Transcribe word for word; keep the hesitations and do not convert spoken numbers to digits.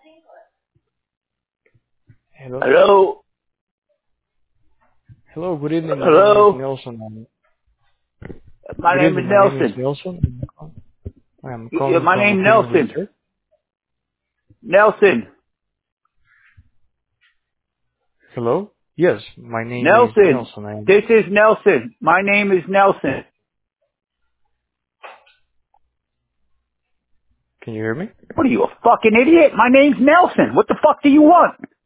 Hello. Hello? Hello, good evening. My name is Hello? Nelson. Um, My Good name is evening. My name is Nelson. Nelson. I'm Y- y- calling My from name Recruiting Nelson. Research. Nelson. Hello? Yes, my name is Nelson. Nelson. I am. This is Nelson. My name is Nelson. Can you hear me? What are you, a fucking idiot? My name's Nelson. What the fuck do you want?